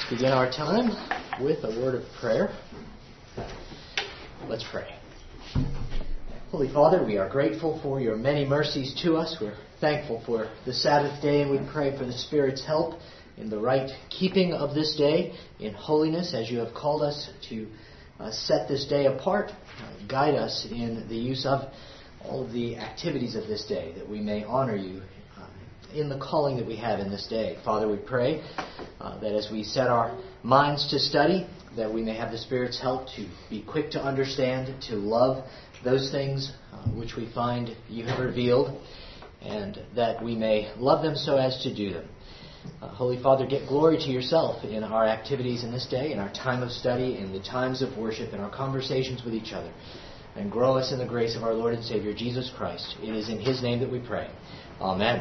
Begin our time with a word of prayer. Let's pray. Holy Father, we are grateful for your many mercies to us. We're thankful for the Sabbath day, and we pray for the Spirit's help in the right keeping of this day, in holiness, as you have called us to set this day apart. Guide us in the use of all of the activities of this day, that we may honor you in the calling that we have in this day. Father, we pray that as we set our minds to study, that we may have the Spirit's help to be quick to understand, to love those things which we find you have revealed, and that we may love them so as to do them. Holy Father, get glory to yourself in our activities in this day, in our time of study, in the times of worship, in our conversations with each other, and grow us in the grace of our Lord and Savior, Jesus Christ. It is in His name that we pray. Amen.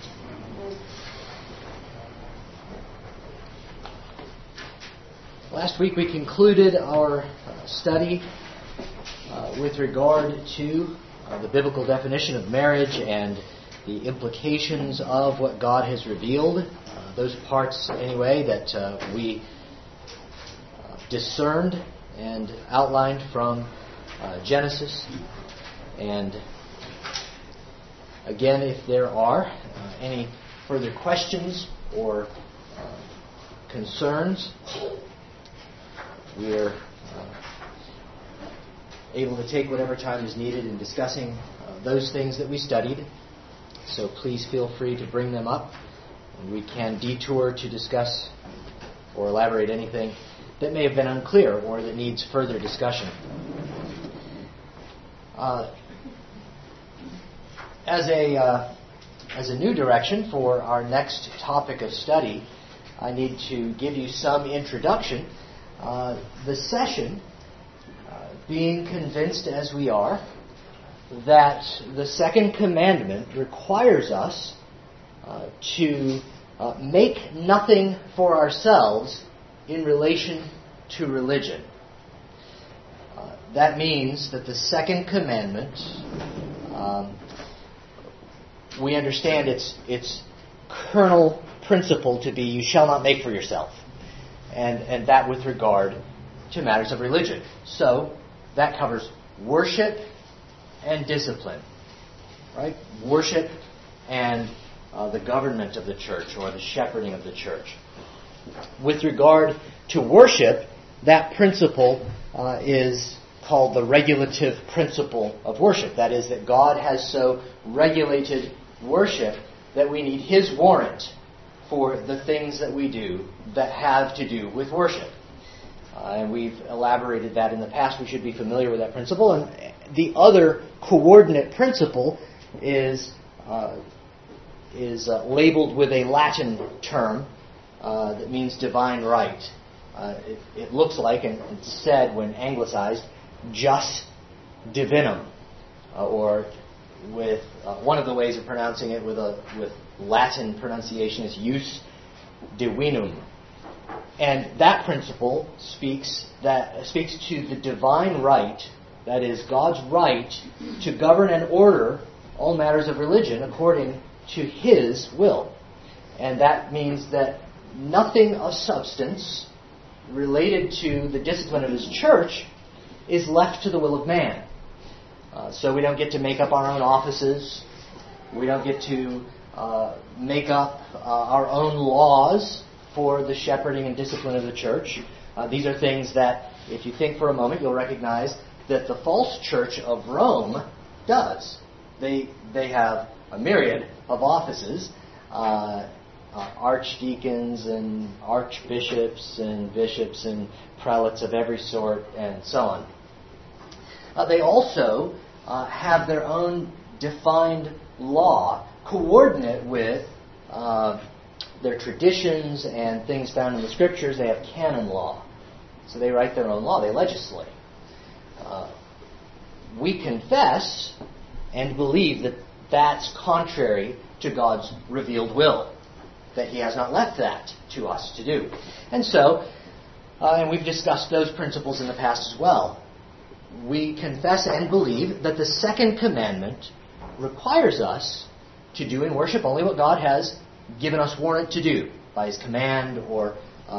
Last week we concluded our study with regard to the biblical definition of marriage and the implications of what God has revealed. Those parts, anyway, that we discerned and outlined from Genesis. And again, if there are any further questions or concerns, we are able to take whatever time is needed in discussing those things that we studied. So please feel free to bring them up, and we can detour to discuss or elaborate anything that may have been unclear or that needs further discussion. As a new direction for our next topic of study, I need to give you some introduction. The session, being convinced as we are that the second commandment requires us to make nothing for ourselves in relation to religion. That means that the second commandment, we understand its kernel principle to be, you shall not make for yourself. And that with regard to matters of religion. So that covers worship and discipline, right? Worship and the government of the church or the shepherding of the church. With regard to worship, that principle is called the regulative principle of worship. That is, that God has so regulated worship that we need His warrant for the things that we do that have to do with worship. And we've elaborated that in the past. We should be familiar with that principle. And the other coordinate principle is labeled with a Latin term that means divine right. It looks like, and it's said when anglicized, jus divinum, or with one of the ways of pronouncing it with Latin pronunciation is jus divinum. And that principle speaks to the divine right, that is, God's right to govern and order all matters of religion according to His will. And that means that nothing of substance related to the discipline of His church is left to the will of man. So we don't get to make up our own offices. We don't get to make up our own laws for the shepherding and discipline of the church. These are things that, if you think for a moment, you'll recognize that the false church of Rome does. They have a myriad of offices, archdeacons and archbishops and bishops and prelates of every sort and so on. They also have their own defined law coordinate with their traditions and things found in the Scriptures. They have canon law. So they write their own law. They legislate. We confess and believe that that's contrary to God's revealed will, that He has not left that to us to do. And so, and we've discussed those principles in the past as well, we confess and believe that the second commandment requires us to do in worship only what God has given us warrant to do by His command or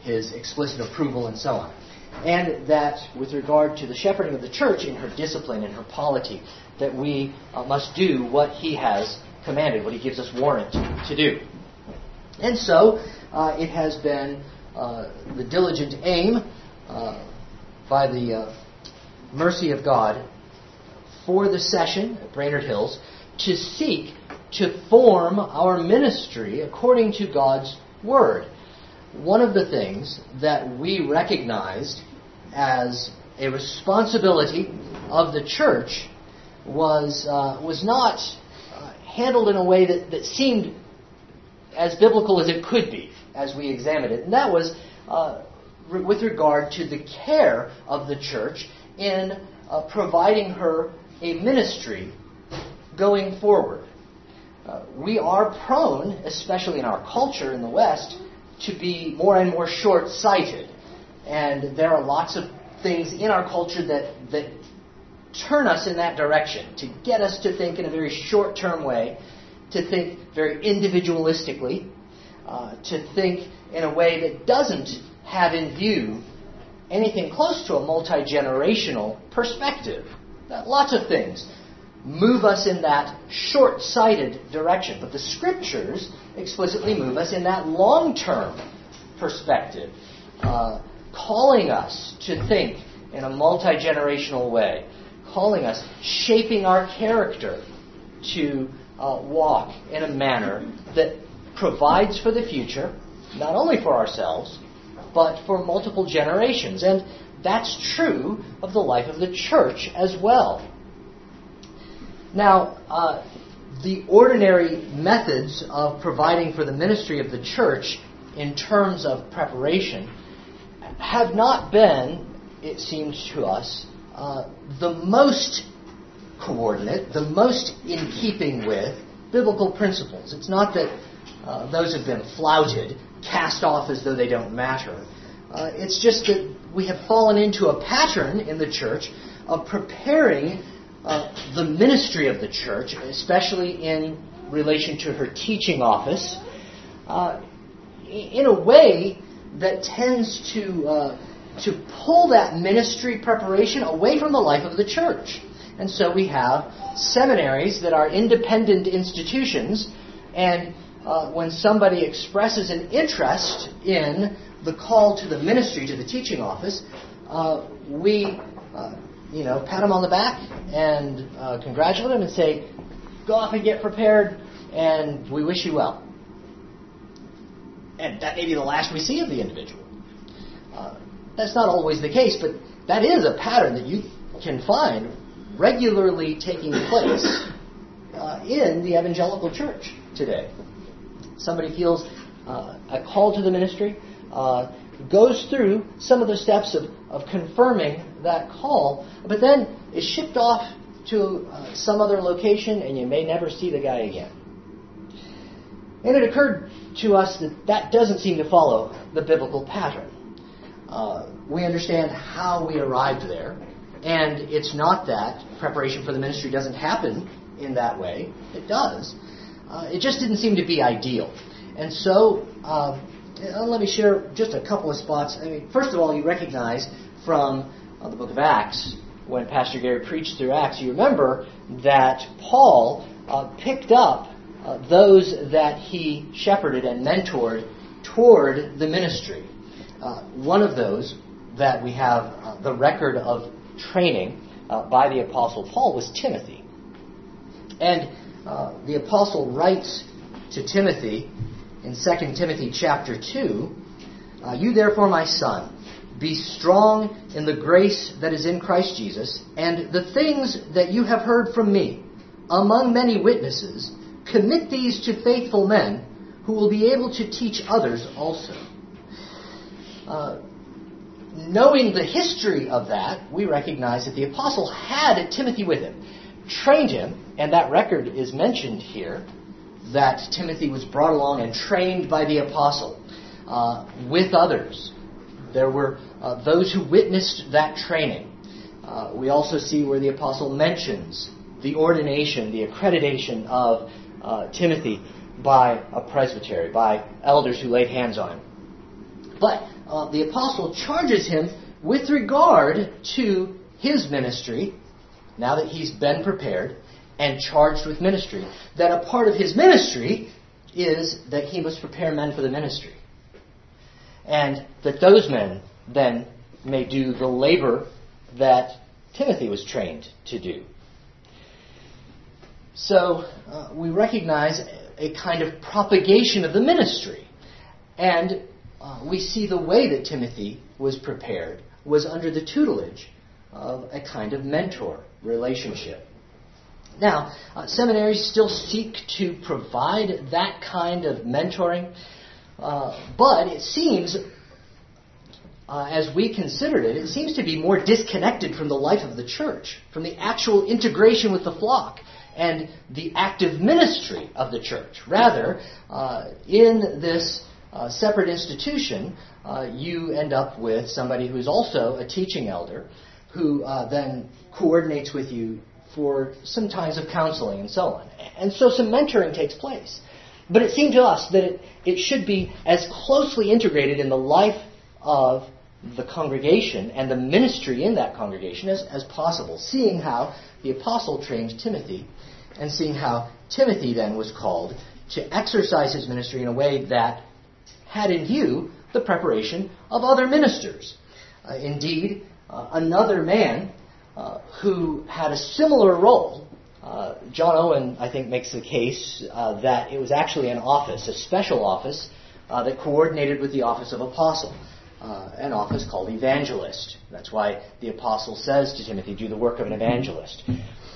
his explicit approval and so on. And that with regard to the shepherding of the church in her discipline and her polity, that we must do what he has commanded, what he gives us warrant to do. And so it has been the diligent aim by the mercy of God for the session at Brainerd Hills to seek to form our ministry according to God's Word. One of the things that we recognized as a responsibility of the church was not handled in a way that seemed as biblical as it could be as we examined it. And that was with regard to the care of the church in providing her a ministry going forward. We are prone, especially in our culture in the West, to be more and more short-sighted. And there are lots of things in our culture that turn us in that direction, to get us to think in a very short-term way, to think very individualistically, to think in a way that doesn't have in view anything close to a multi-generational perspective. Lots of things move us in that short-sighted direction. But the Scriptures explicitly move us in that long-term perspective, calling us to think in a multi-generational way, calling us, shaping our character to walk in a manner that provides for the future, not only for ourselves, but for multiple generations. And that's true of the life of the church as well. Now, the ordinary methods of providing for the ministry of the church in terms of preparation have not been, it seems to us, the most coordinate, the most in keeping with biblical principles. It's not that those have been flouted, cast off as though they don't matter. It's just that we have fallen into a pattern in the church of preparing the ministry of the church, especially in relation to her teaching office, in a way that tends to pull that ministry preparation away from the life of the church. And so we have seminaries that are independent institutions, and when somebody expresses an interest in the call to the ministry, to the teaching office, we pat them on the back and congratulate them and say, go off and get prepared, and we wish you well. And that may be the last we see of the individual. That's not always the case, but that is a pattern that you can find regularly taking place in the evangelical church today. Somebody feels a call to the ministry, goes through some of the steps of confirming that call, but then is shipped off to some other location, and you may never see the guy again. And it occurred to us that doesn't seem to follow the biblical pattern. We understand how we arrived there, and it's not that preparation for the ministry doesn't happen in that way. It does. It just didn't seem to be ideal. And so, let me share just a couple of spots. I mean, first of all, you recognize from the book of Acts, when Pastor Gary preached through Acts, you remember that Paul picked up those that he shepherded and mentored toward the ministry. One of those that we have the record of training by the Apostle Paul was Timothy. And the Apostle writes to Timothy in 2 Timothy chapter 2, you therefore, my son, be strong in the grace that is in Christ Jesus, and the things that you have heard from me among many witnesses, commit these to faithful men who will be able to teach others also. Knowing the history of that, we recognize that the apostle had Timothy with him, trained him, and that record is mentioned here, that Timothy was brought along and trained by the apostle with others. There were those who witnessed that training. We also see where the apostle mentions the ordination, the accreditation of Timothy by a presbytery, by elders who laid hands on him. But the apostle charges him with regard to his ministry, now that he's been prepared and charged with ministry, that a part of his ministry is that he must prepare men for the ministry. And that those men then may do the labor that Timothy was trained to do. So we recognize a kind of propagation of the ministry. And we see the way that Timothy was prepared was under the tutelage of a kind of mentor relationship. Now, seminaries still seek to provide that kind of mentoring, but it seems, as we considered it, it seems to be more disconnected from the life of the church, from the actual integration with the flock and the active ministry of the church. Rather, in this separate institution, you end up with somebody who is also a teaching elder who then coordinates with you for some times of counseling and so on. And so some mentoring takes place. But it seemed to us that it should be as closely integrated in the life of the congregation and the ministry in that congregation as possible, seeing how the apostle trained Timothy and seeing how Timothy then was called to exercise his ministry in a way that had in view the preparation of other ministers. Indeed, another man who had a similar role, John Owen, I think, makes the case that it was actually an office, a special office, that coordinated with the office of apostle, an office called evangelist. That's why the apostle says to Timothy, do the work of an evangelist.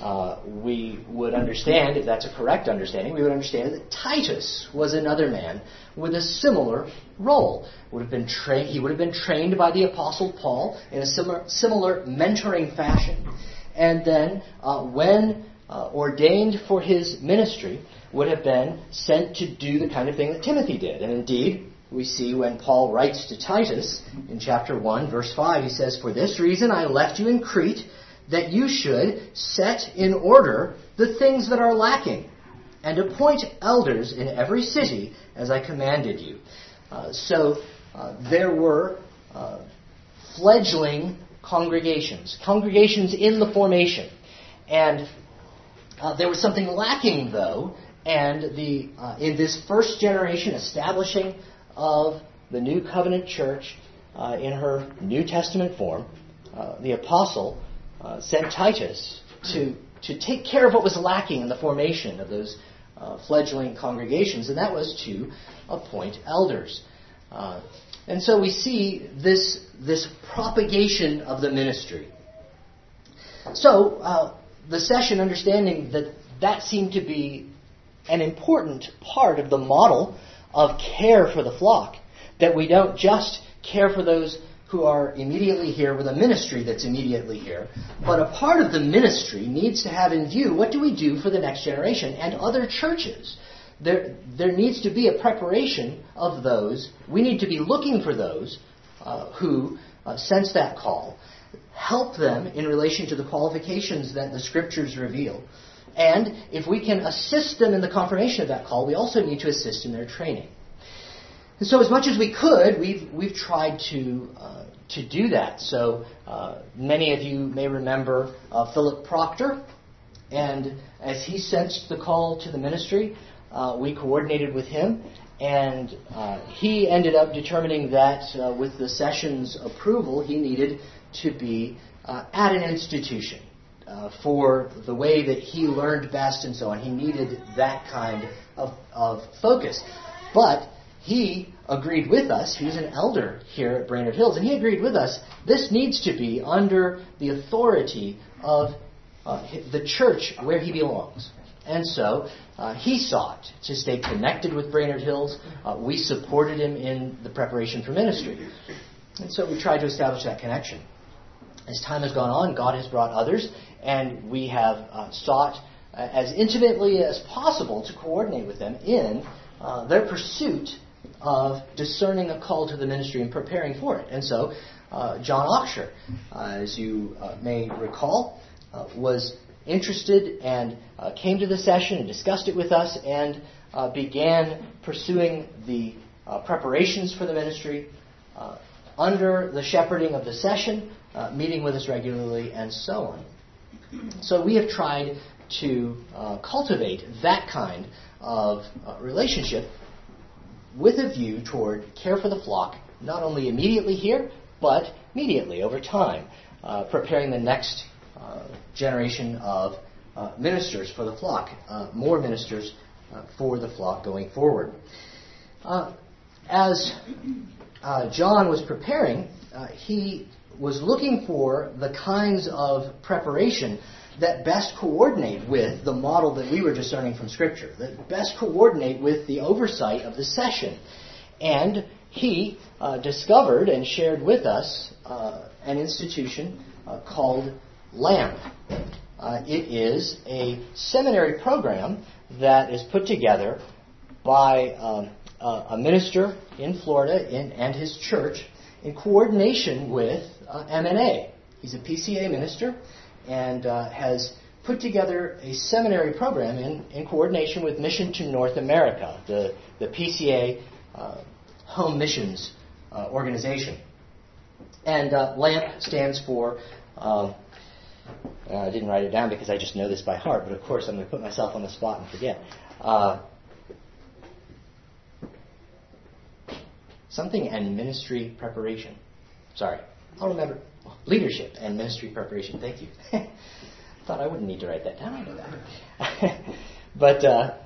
We would understand, if that's a correct understanding, we would understand that Titus was another man with a similar role. He would have been trained by the apostle Paul in a similar mentoring fashion. And then, when ordained for his ministry, would have been sent to do the kind of thing that Timothy did. And indeed, we see when Paul writes to Titus in chapter 1, verse 5, he says, "For this reason I left you in Crete, that you should set in order the things that are lacking, and appoint elders in every city as I commanded you." So there were fledgling congregations in the formation. And there was something lacking, though, and in this first generation establishing of the New Covenant Church in her New Testament form, the apostle sent Titus to take care of what was lacking in the formation of those fledgling congregations, and that was to appoint elders. And so we see this propagation of the ministry. So the session, understanding that seemed to be an important part of the model of care for the flock, that we don't just care for those who are immediately here with a ministry that's immediately here, but a part of the ministry needs to have in view, what do we do for the next generation and other churches? There needs to be a preparation of those. We need to be looking for those who sense that call, help them in relation to the qualifications that the Scriptures reveal. And if we can assist them in the confirmation of that call, we also need to assist in their training. And so as much as we could, we've tried to do that. So many of you may remember Philip Proctor, and as he sensed the call to the ministry, we coordinated with him, and he ended up determining that with the session's approval, he needed to be at an institution for the way that he learned best and so on. He needed that kind of focus. But he agreed with us. He was an elder here at Brainerd Hills, and he agreed with us, this needs to be under the authority of the church where he belongs. And so he sought to stay connected with Brainerd Hills. We supported him in the preparation for ministry. And so we tried to establish that connection. As time has gone on, God has brought others, and we have sought as intimately as possible to coordinate with them in their pursuit of discerning a call to the ministry and preparing for it. And so John Oxshire, as you may recall, was interested and came to the session and discussed it with us and began pursuing the preparations for the ministry, under the shepherding of the session, meeting with us regularly, and so on. So we have tried to cultivate that kind of relationship with a view toward care for the flock, not only immediately here, but immediately over time, preparing the next generation of ministers for the flock, more ministers for the flock going forward. As John was preparing, he was looking for the kinds of preparation that best coordinate with the model that we were discerning from Scripture, that best coordinate with the oversight of the session. And he discovered and shared with us an institution called LAMP. It is a seminary program that is put together by a minister in Florida and his church in coordination with MNA. He's a PCA minister and has put together a seminary program in coordination with Mission to North America, the PCA Home Missions organization. And LAMP stands for, I didn't write it down because I just know this by heart, but of course I'm going to put myself on the spot and forget. Something and ministry preparation. Sorry, I'll remember. Leadership and ministry preparation. Thank you. Thought I wouldn't need to write that down. I know that. But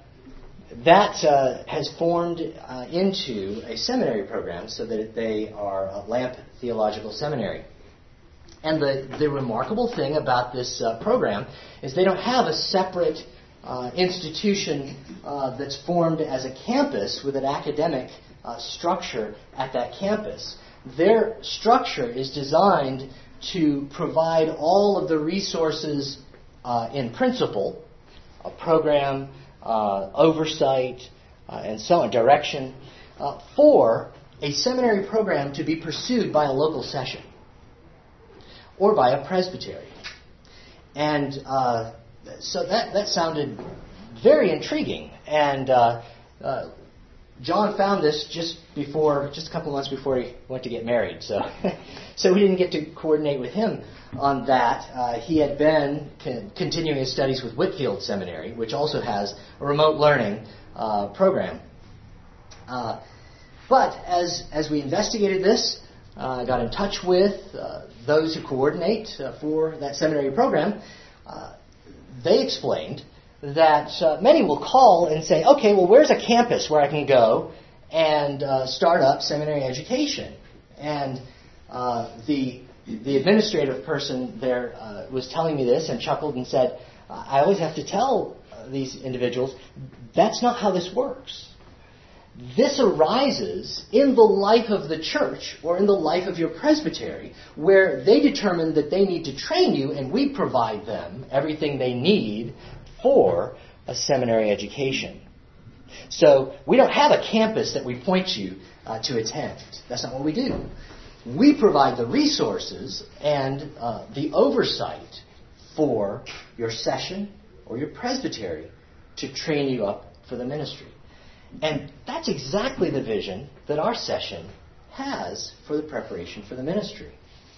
that has formed into a seminary program so that they are a LAMP Theological Seminary. And the remarkable thing about this program is they don't have a separate institution that's formed as a campus with an academic structure at that campus. Their structure is designed to provide all of the resources in principle, a program, oversight, and so on, direction, for a seminary program to be pursued by a local session or by a presbytery. And so that sounded very intriguing. And John found this just a couple of months before he went to get married. So we didn't get to coordinate with him on that. He had been continuing his studies with Whitefield Seminary, which also has a remote learning program. But as we investigated this, I got in touch with those who coordinate for that seminary program. They explained that many will call and say, okay, well, where's a campus where I can go and start up seminary education? And the administrative person there was telling me this and chuckled and said, I always have to tell these individuals, that's not how this works. This arises in the life of the church or in the life of your presbytery, where they determine that they need to train you and we provide them everything they need for a seminary education. So we don't have a campus that we point you to attend. That's not what we do. We provide the resources and the oversight for your session or your presbytery to train you up for the ministry. And that's exactly the vision that our session has for the preparation for the ministry.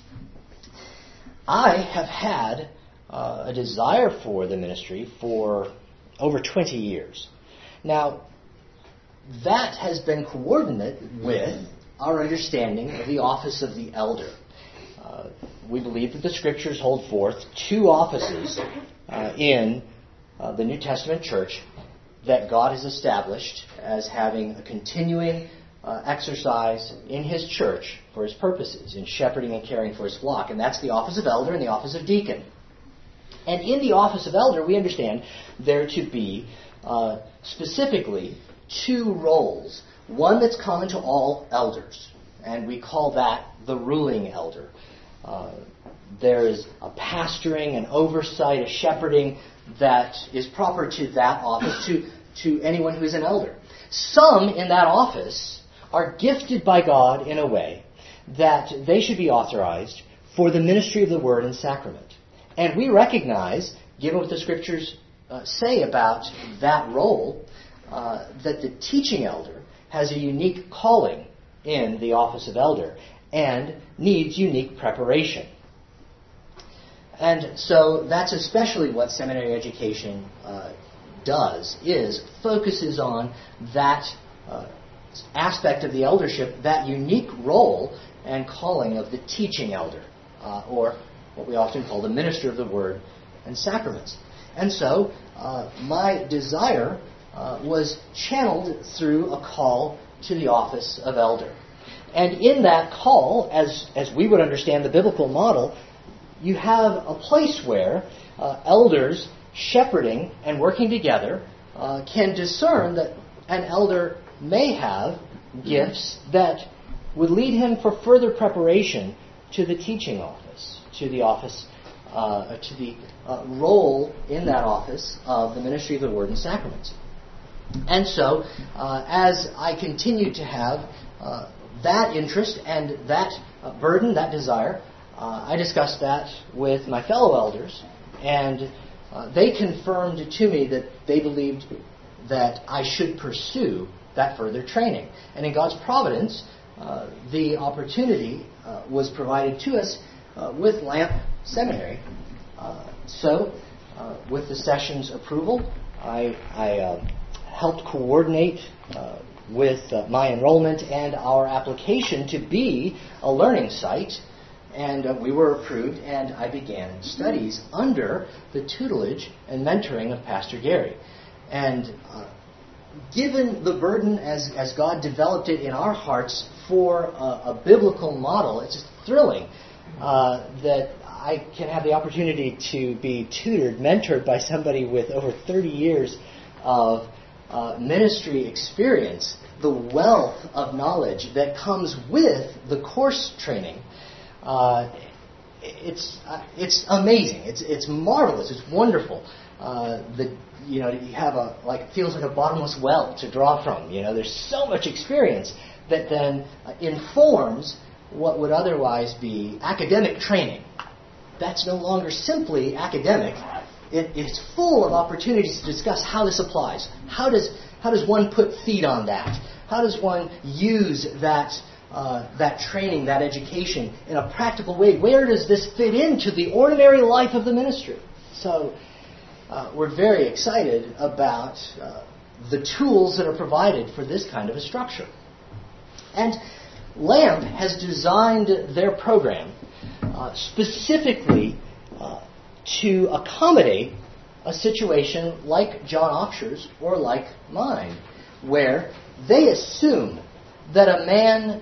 I have had a desire for the ministry for over 20 years. Now, that has been coordinate with our understanding of the office of the elder. We believe that the Scriptures hold forth two offices in the New Testament church that God has established as having a continuing exercise in His church for His purposes, in shepherding and caring for His flock. And that's the office of elder and the office of deacon. And in the office of elder, we understand there to be specifically two roles. One that's common to all elders, and we call that the ruling elder. There is a pastoring, an oversight, a shepherding that is proper to that office, to anyone who is an elder. Some in that office are gifted by God in a way that they should be authorized for the ministry of the Word and Sacrament. And we recognize, given what the Scriptures say about that role, that the teaching elder has a unique calling in the office of elder. and needs unique preparation. And so that's especially what seminary education focuses on that aspect of the eldership, that unique role and calling of the teaching elder, or what we often call the minister of the Word and Sacraments. And so my desire was channeled through a call to the office of elder. And in that call, as we would understand the biblical model, you have a place where elders shepherding and working together can discern that an elder may have gifts that would lead him for further preparation to the teaching office, to the office, to the role in that office of the ministry of the Word and Sacraments. And so, as I continued to have that interest and that burden, that desire, I discussed that with my fellow elders, and they confirmed to me that they believed that I should pursue that further training. And in God's providence, the opportunity was provided to us with Lamp Seminary. So, with the session's approval, I helped coordinate with my enrollment and our application to be a learning site. And we were approved, and I began studies under the tutelage and mentoring of Pastor Gary. And given the burden as God developed it in our hearts for a biblical model, it's just thrilling that I can have the opportunity to be tutored, mentored by somebody with over 30 years of ministry experience, the wealth of knowledge that comes with the course training. It's amazing. It's marvelous. It's wonderful. You have it feels like a bottomless well to draw from. There's so much experience that then informs what would otherwise be academic training. That's no longer simply academic. It's full of opportunities to discuss how this applies. How does one put feet on that? How does one use that training, that education, in a practical way? Where does this fit into the ordinary life of the ministry? So we're very excited about the tools that are provided for this kind of a structure. And LAMP has designed their program specifically to accommodate a situation like John Oxshur's or like mine, where they assume that a man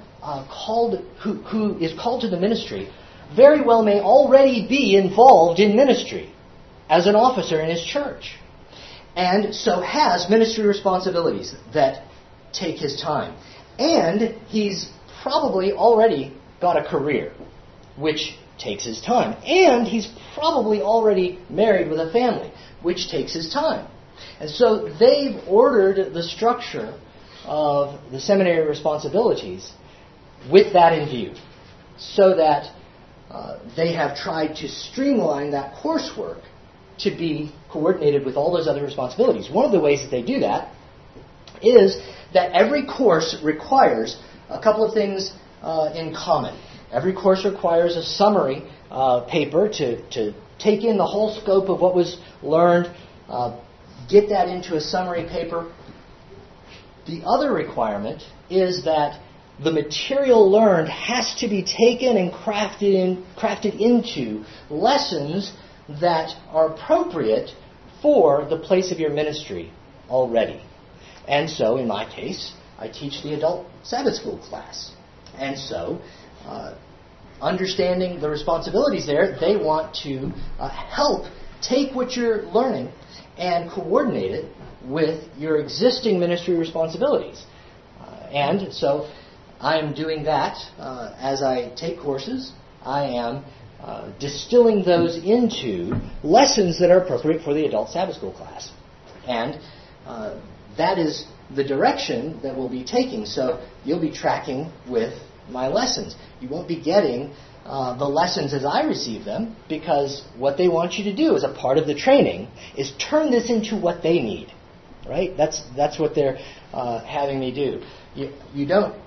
who is called to the ministry very well may already be involved in ministry as an officer in his church, and so has ministry responsibilities that take his time. And he's probably already got a career, which takes his time. And he's probably already married with a family, which takes his time. And so they've ordered the structure of the seminary responsibilities with that in view, so that they have tried to streamline that coursework to be coordinated with all those other responsibilities. One of the ways that they do that is that every course requires a couple of things in common. Every course requires a summary paper to take in the whole scope of what was learned, get that into a summary paper. The other requirement is that the material learned has to be taken and crafted into lessons that are appropriate for the place of your ministry already. And so, in my case, I teach the adult Sabbath school class. And so, understanding the responsibilities there, they want to help take what you're learning and coordinate it with your existing ministry responsibilities. And so, I'm doing that as I take courses. I am distilling those into lessons that are appropriate for the adult Sabbath school class. And that is the direction that we'll be taking. So you'll be tracking with my lessons. You won't be getting the lessons as I receive them, because what they want you to do as a part of the training is turn this into what they need. Right? That's what they're having me do. You don't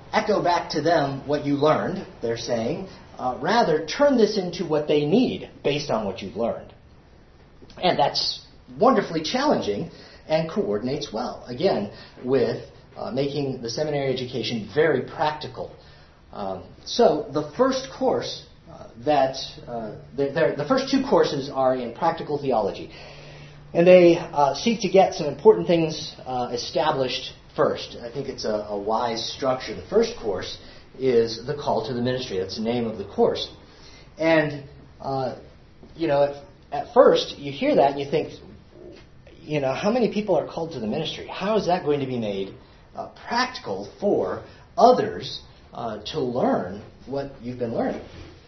echo back to them what you learned, they're saying. Rather, turn this into what they need based on what you've learned. And that's wonderfully challenging and coordinates well, again, with making the seminary education very practical. So the first course the first two courses are in practical theology. And they seek to get some important things established first. I think it's a wise structure. The first course is the call to the ministry. That's the name of the course. And, at first you hear that and you think, how many people are called to the ministry? How is that going to be made practical for others to learn what you've been learning?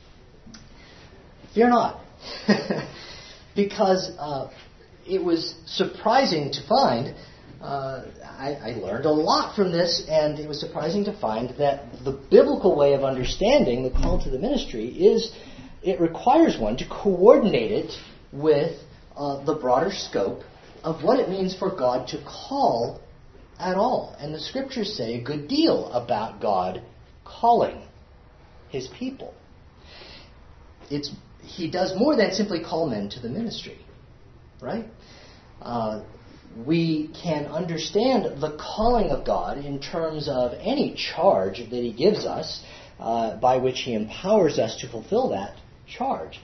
Fear not. Because it was surprising to find, I learned a lot from this, and it was surprising to find that the biblical way of understanding the call to the ministry is it requires one to coordinate it with the broader scope of what it means for God to call at all. And the Scriptures say a good deal about God calling His people. He does more than simply call men to the ministry, right? We can understand the calling of God in terms of any charge that He gives us by which He empowers us to fulfill that charge.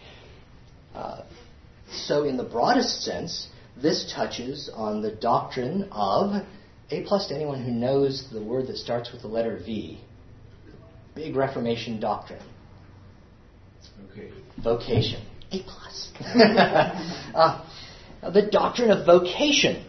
So in the broadest sense, this touches on the doctrine of A+ to anyone who knows the word that starts with the letter V. Big Reformation doctrine. Okay. Vocation. A+. The doctrine of vocation.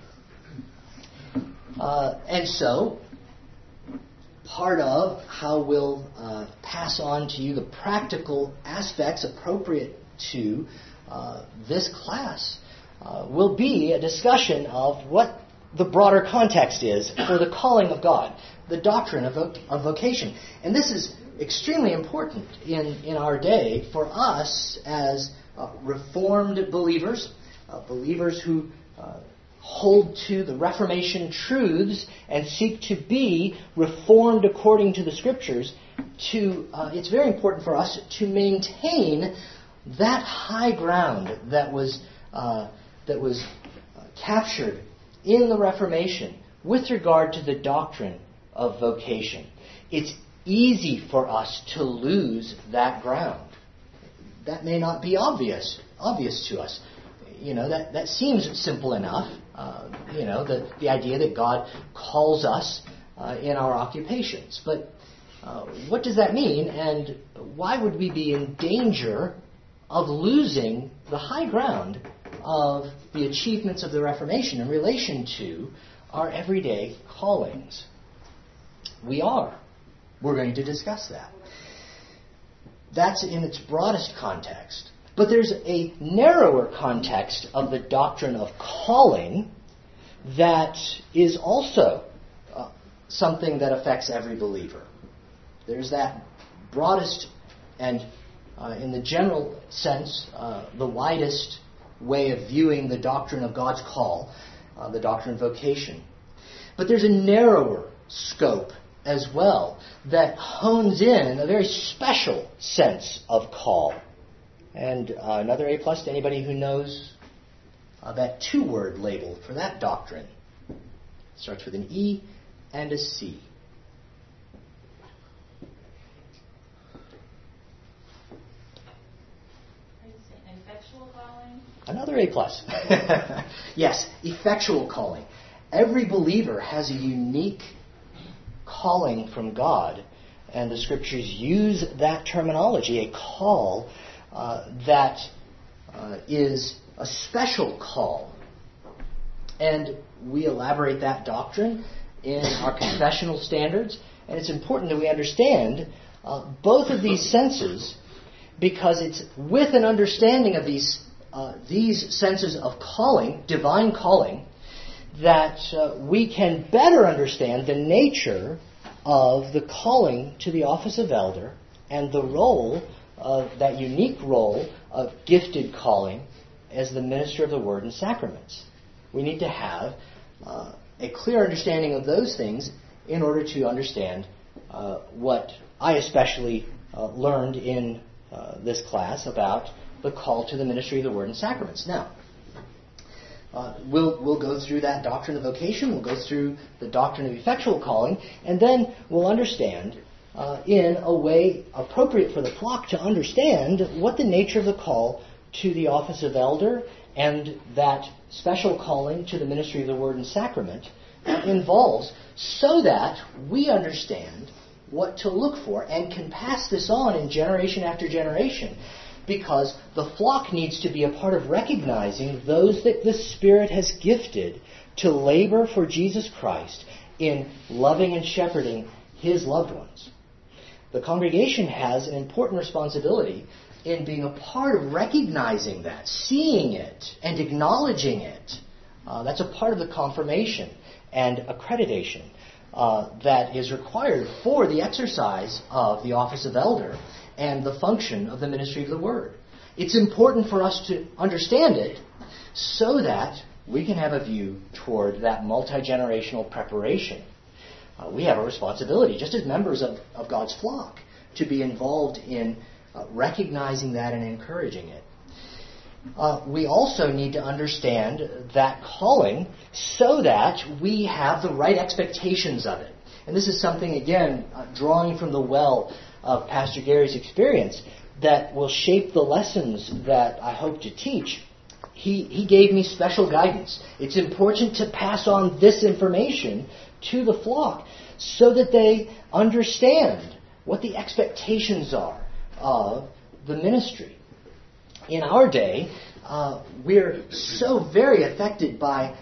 And so, part of how we'll pass on to you the practical aspects appropriate to this class will be a discussion of what the broader context is for the calling of God, the doctrine of vocation. And this is extremely important in our day for us as Reformed believers, believers who hold to the Reformation truths and seek to be reformed according to the Scriptures. It's very important for us to maintain that high ground that was captured in the Reformation with regard to the doctrine of vocation. It's easy for us to lose that ground. That may not be obvious to us. That seems simple enough. The idea that God calls us in our occupations. But what does that mean? And why would we be in danger of losing the high ground of the achievements of the Reformation in relation to our everyday callings? We are. We're going to discuss that. That's in its broadest context. But there's a narrower context of the doctrine of calling that is also something that affects every believer. There's that broadest and, in the general sense, the widest way of viewing the doctrine of God's call, the doctrine of vocation. But there's a narrower scope as well that hones in a very special sense of call. And another A+ to anybody who knows that 2-word label for that doctrine. It starts with an E and a C. Are you saying effectual calling? Another A+. Yes, effectual calling. Every believer has a unique calling from God, and the Scriptures use that terminology, a call that is a special call. And we elaborate that doctrine in our confessional standards, and it's important that we understand both of these senses, because it's with an understanding of these senses of calling, divine calling, that we can better understand the nature of the calling to the office of elder and the role of that unique role of gifted calling as the minister of the Word and sacraments. We need to have a clear understanding of those things in order to understand what I especially learned in this class about the call to the ministry of the Word and Sacraments. Now, we'll go through that doctrine of vocation, we'll go through the doctrine of effectual calling, and then we'll understand in a way appropriate for the flock to understand what the nature of the call to the office of elder and that special calling to the ministry of the Word and Sacrament involves, so that we understand what to look for and can pass this on in generation after generation, because the flock needs to be a part of recognizing those that the Spirit has gifted to labor for Jesus Christ in loving and shepherding His loved ones. The congregation has an important responsibility in being a part of recognizing that, seeing it, and acknowledging it. That's a part of the confirmation and accreditation that is required for the exercise of the office of elder and the function of the ministry of the Word. It's important for us to understand it so that we can have a view toward that multi-generational preparation. We have a responsibility, just as members of God's flock, to be involved in recognizing that and encouraging it. We also need to understand that calling so that we have the right expectations of it. And this is something, again, drawing from the well of Pastor Gary's experience that will shape the lessons that I hope to teach. He gave me special guidance. It's important to pass on this information to the flock so that they understand what the expectations are of the ministry. In our day, we're so very affected by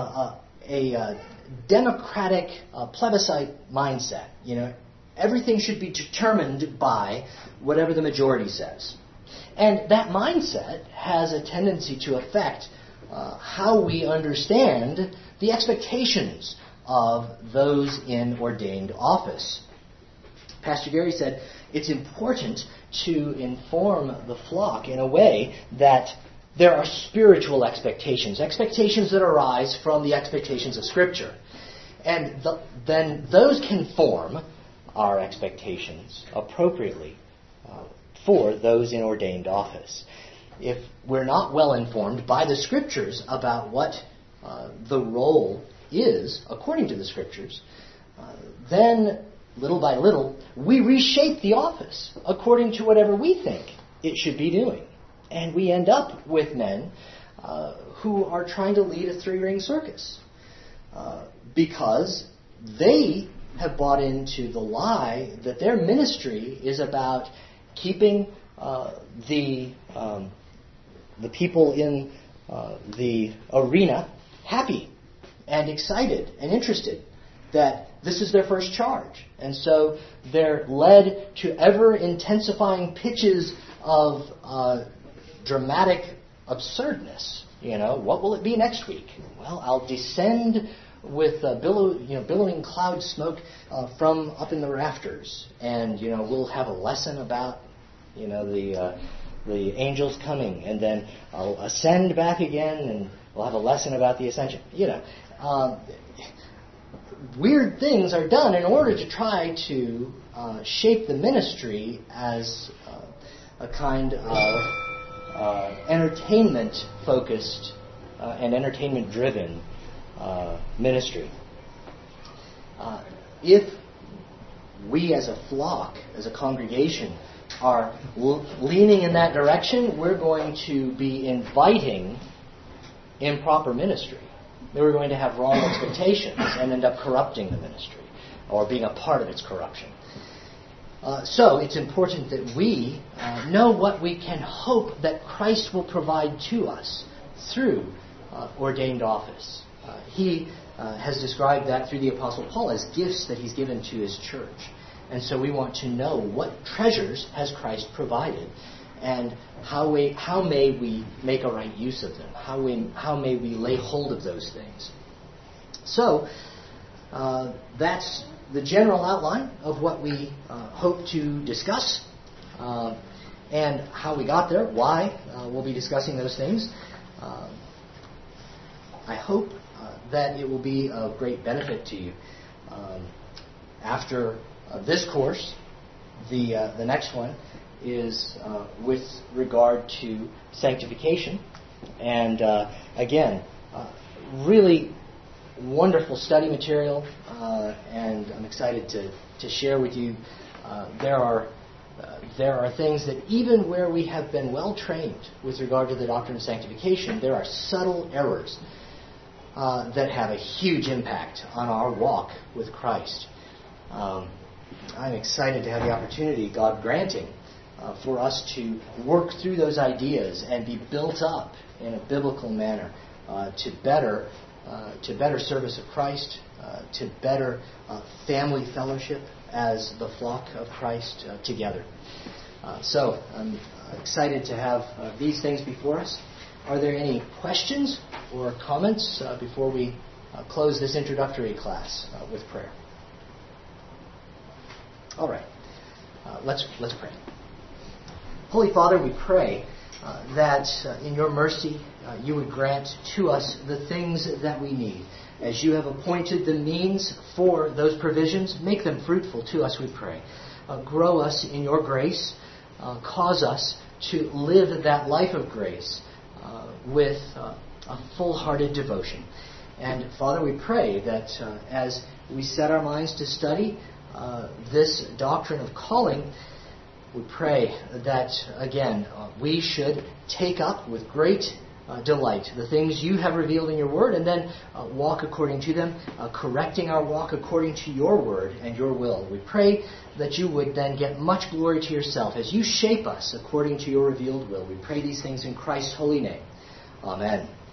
a democratic plebiscite mindset. You know, everything should be determined by whatever the majority says. And that mindset has a tendency to affect how we understand the expectations of those in ordained office. Pastor Gary said it's important to inform the flock in a way that there are spiritual expectations that arise from the expectations of Scripture. And then those can form our expectations appropriately for those in ordained office. If we're not well informed by the Scriptures about what the role is according to the Scriptures, then little by little we reshape the office according to whatever we think it should be doing. And we end up with men who are trying to lead a three-ring circus because they have bought into the lie that their ministry is about keeping the people in the arena happy and excited and interested, that this is their first charge. And so they're led to ever-intensifying pitches of dramatic absurdness. You know, what will it be next week? Well, I'll descend with billowing cloud smoke from up in the rafters, and we'll have a lesson about the angels coming, and then I'll ascend back again, and we'll have a lesson about the ascension. Weird things are done in order to try to shape the ministry as a kind of entertainment-focused and entertainment-driven ministry. If we as a flock, as a congregation, are leaning in that direction, we're going to be inviting improper ministry. We're going to have wrong expectations and end up corrupting the ministry or being a part of its corruption. So it's important that we know what we can hope that Christ will provide to us through ordained office. He has described that through the Apostle Paul as gifts that he's given to his church. And so we want to know what treasures has Christ provided, and how may we make a right use of them? How may we lay hold of those things? So that's the general outline of what we hope to discuss, and how we got there, why we'll be discussing those things. I hope that it will be of great benefit to you. After this course, the next one, is with regard to sanctification. And again, really wonderful study material, and I'm excited to share with you. There are things that even where we have been well trained with regard to the doctrine of sanctification, there are subtle errors that have a huge impact on our walk with Christ. I'm excited to have the opportunity, God granting, for us to work through those ideas and be built up in a biblical manner to better service of Christ, to better family fellowship as the flock of Christ together. So I'm excited to have these things before us. Are there any questions or comments before we close this introductory class with prayer? All right. Let's pray. Holy Father, we pray that in your mercy you would grant to us the things that we need. As you have appointed the means for those provisions, make them fruitful to us, we pray. Grow us in your grace. Cause us to live that life of grace with a full-hearted devotion. And Father, we pray that as we set our minds to study this doctrine of calling, we pray that, again, we should take up with great delight the things you have revealed in your word, and then walk according to them, correcting our walk according to your word and your will. We pray that you would then get much glory to yourself as you shape us according to your revealed will. We pray these things in Christ's holy name. Amen.